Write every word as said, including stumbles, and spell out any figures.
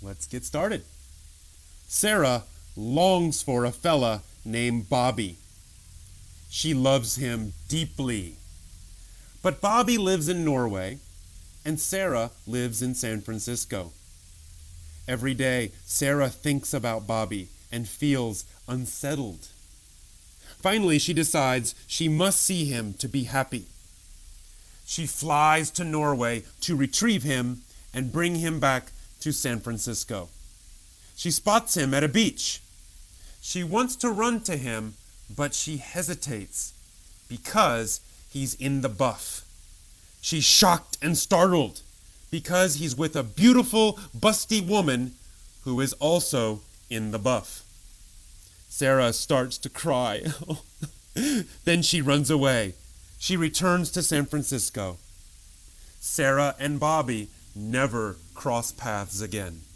Let's get started. Sarah longs for a fella named Bobby. She loves him deeply. But Bobby lives in Norway, and Sarah lives in San Francisco. Every day, Sarah thinks about Bobby and feels unsettled. Finally, she decides she must see him to be happy. She flies to Norway to retrieve him and bring him back to San Francisco. She spots him at a beach. She wants to run to him, but she hesitates because he's in the buff. She's shocked and startled because he's with a beautiful, busty woman who is also in the buff. Sarah starts to cry. Then she runs away. She returns to San Francisco. Sarah and Bobby never cross paths again.